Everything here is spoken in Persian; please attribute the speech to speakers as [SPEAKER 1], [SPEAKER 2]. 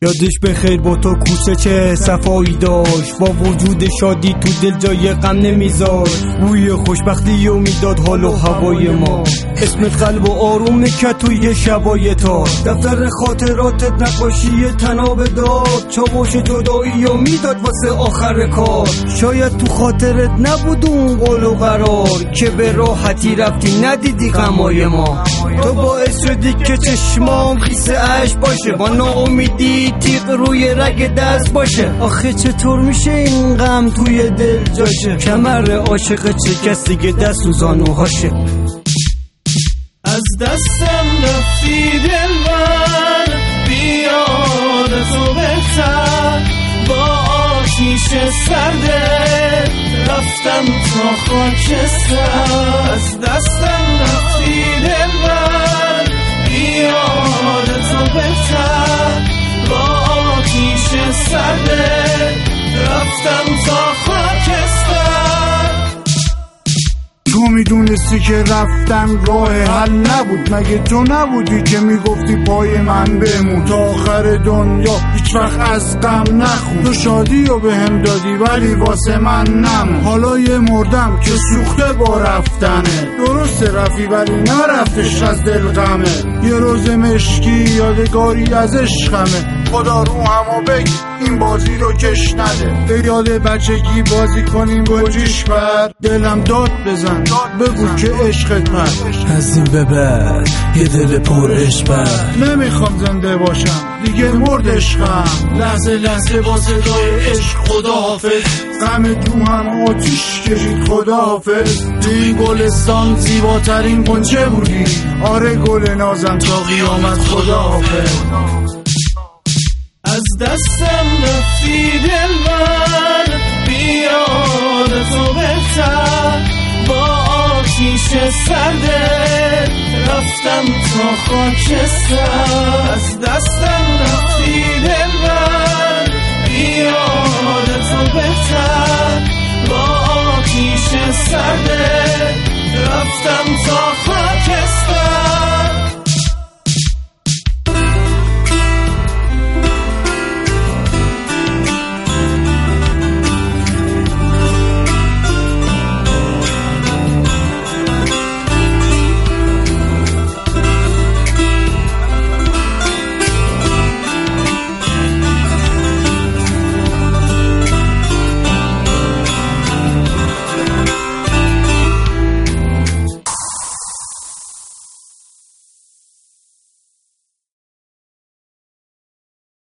[SPEAKER 1] یادش بخیر با تو کوسه چه صفایی داشت، با وجود شادی تو دل جای غم نمیذار، بوی خوشبختی و میداد حال و هوای ما، اسمت قلب و آروم که توی شبای تا، دفتر خاطراتت نقاشی تناب داد، چاوش جدایی و میداد واسه آخر کار، شاید تو خاطرت نبود اون قول و قرار که به راحتی رفتی ندیدی غمای ما، تو باعث شدی که چشمام خیس اش باشه، با ناامیدی تیغ روی رگ دست باشه، آخه چطور میشه این غم توی دل جاشه، کمر عاشق چه کسی که دست و زانوهاشه.
[SPEAKER 2] از دستم رفتی دلبر، بیاد تو بهتر، با آتیش سرده رفتم تا خاکستر، از دستم رفتی دلبر، بیاد تو بهتر، با آتیش سرده رفتم تا خاکستر.
[SPEAKER 3] تو میدونستی که رفتن راه حل نبود، مگه تو نبودی که میگفتی پای من بمون تا آخر دنیا هیچ وقت از غم نخون، تو شادی رو به هم دادی ولی واسه من نمون، حالا یه مردم که سوخته با رفتنه، درسته رفی ولی نرفتش از دل غمه، یه روز مشکی یادگاری از عشقمه، خدا رو همو بگی این بازی رو کش نده، به یاد بچگی بازی کنیم گوجیش بر، دلم داد بزن بگو که عشقت من،
[SPEAKER 4] از این به بعد یه دل پر عشق بر،
[SPEAKER 3] نمیخوام زنده باشم دیگه مرد عشقم، لحظه لحظه با صدای عشق خدا حافظ، غم تو هم آتیش کشید خدا حافظ، توی گلستان زیباترین غنچه بودی، آره گل نازم تا قیامت خدا حافظ.
[SPEAKER 2] از دستم رفتی دلبر، بیاد تو بهتر، با آتیش سرده رفتم تا خاکستر، از دستم رفتی دلبر، بیاد تو بهتر، با آتیش سرده رفتم تا خاکستر.